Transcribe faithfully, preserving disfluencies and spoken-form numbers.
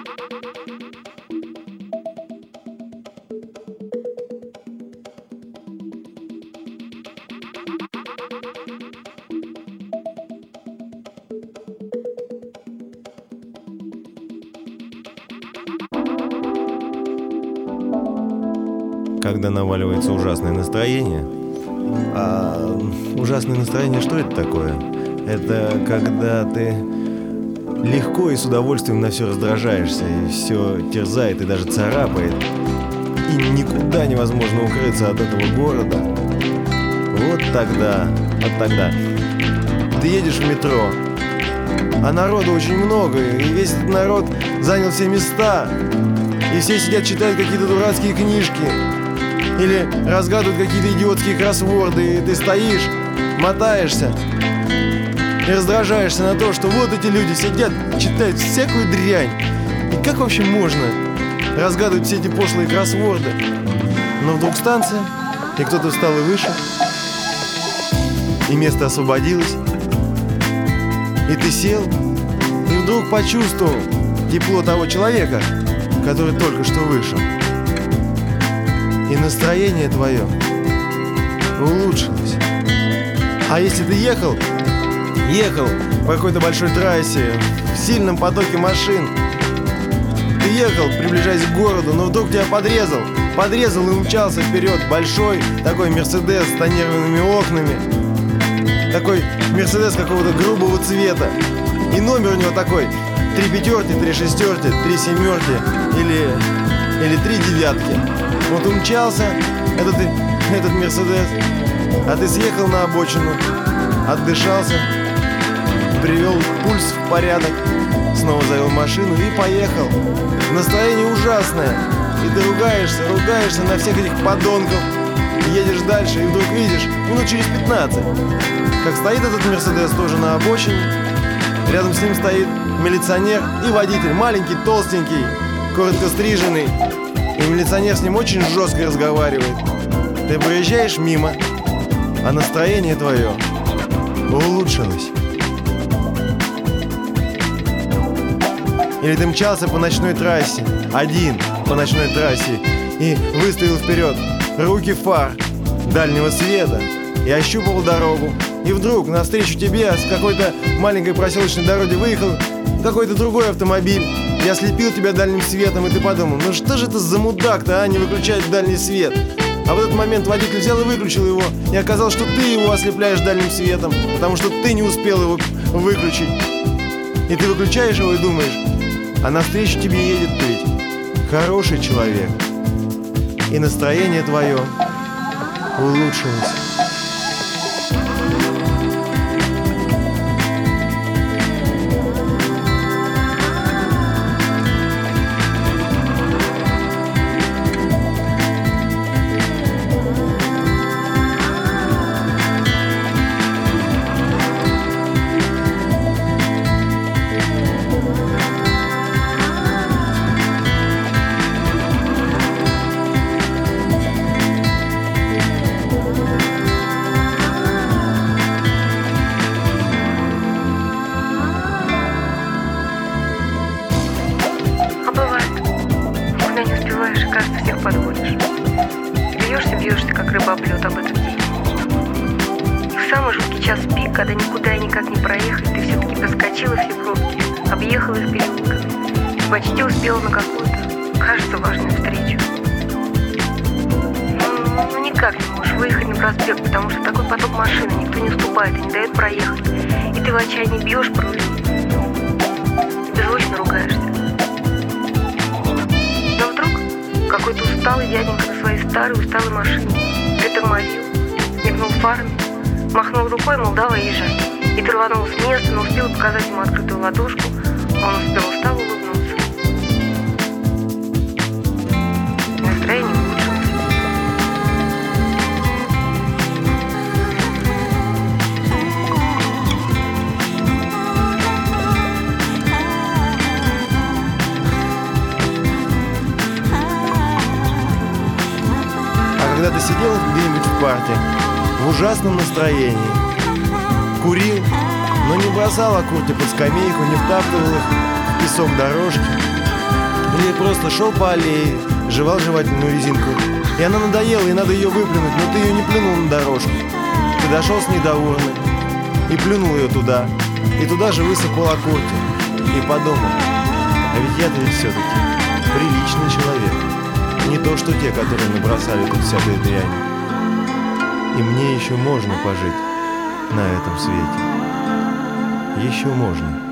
Когда наваливается ужасное настроение. А ужасное настроение, что это такое? Это когда ты легко и с удовольствием на все раздражаешься, и все терзает и даже царапает, и никуда невозможно укрыться от этого города. Вот тогда, вот тогда ты едешь в метро, а народу очень много, и весь этот народ занял все места, и все сидят, читают какие-то дурацкие книжки или разгадывают какие-то идиотские кроссворды, и ты стоишь, мотаешься и раздражаешься на то, что вот эти люди сидят, читают всякую дрянь. И как вообще можно разгадывать все эти пошлые кроссворды? Но вдруг станция, и кто-то встал и вышел, и место освободилось, и ты сел, и вдруг почувствовал тепло того человека, который только что вышел. И настроение твое улучшилось. А если ты ехал, ехал по какой-то большой трассе, в сильном потоке машин, ты ехал, приближаясь к городу, но вдруг тебя подрезал, подрезал и умчался вперед большой такой Мерседес с тонированными окнами, такой Мерседес какого-то грубого цвета, и номер у него такой: три пятерки, три шестерки, три семерки или, или три девятки. Вот умчался этот, этот Мерседес, а ты съехал на обочину, отдышался, привел пульс в порядок, снова завел машину и поехал. Настроение ужасное, и ты ругаешься, ругаешься на всех этих подонков, едешь дальше и вдруг видишь, минут через пятнадцать, как стоит этот Мерседес тоже на обочине, рядом с ним стоит милиционер и водитель, маленький, толстенький, коротко стриженный, и милиционер с ним очень жестко разговаривает. Ты проезжаешь мимо, а настроение твое улучшилось. Или ты мчался по ночной трассе, один по ночной трассе, и выставил вперед руки фар дальнего света и ощупывал дорогу. И вдруг навстречу тебе с какой-то маленькой проселочной дороги выехал какой-то другой автомобиль и ослепил тебя дальним светом, и ты подумал: ну что же это за мудак-то, а, не выключает дальний свет? А в этот момент водитель взял и выключил его, и оказалось, что ты его ослепляешь дальним светом, потому что ты не успел его выключить. И ты выключаешь его и думаешь: а навстречу тебе едет ведь хороший человек, и настроение твое улучшилось. Кажется, всех подводишь. Бьешься, бьешься, как рыба об лед об этот день. И в самый жуткий час пик, когда никуда и никак не проехать, ты все-таки проскочила все пробки, объехала их переулками и почти успела на какую-то, кажется, важную встречу. Ну, ну никак не можешь выехать на проспект, потому что такой поток машин, никто не уступает и не дает проехать. И ты в отчаянии бьешь по рулю и беззвучно ругаешься. Какой-то усталый дяденька на своей старой усталой машине притормозил, мигнул фарами, махнул рукой, мол, давай езжай. И ты рванула с места, но успела показать ему открытую ладошку, а он успел устало улыбнуться. Настроение улучшилось. Когда ты сидел где-нибудь в парке в ужасном настроении, курил, но не бросал окурки под скамейку, не втаптывал их в песок дорожки, просто шел по аллее, жевал жевательную резинку, и она надоела, и надо ее выплюнуть, но ты ее не плюнул на дорожку. Ты дошел с ней до урны и плюнул ее туда, и туда же высыпал окурки, и подумал: а ведь я-то ведь все-таки приличный человек, не то что те, которые набросали тут всякой дряни. И мне еще можно пожить на этом свете. Еще можно.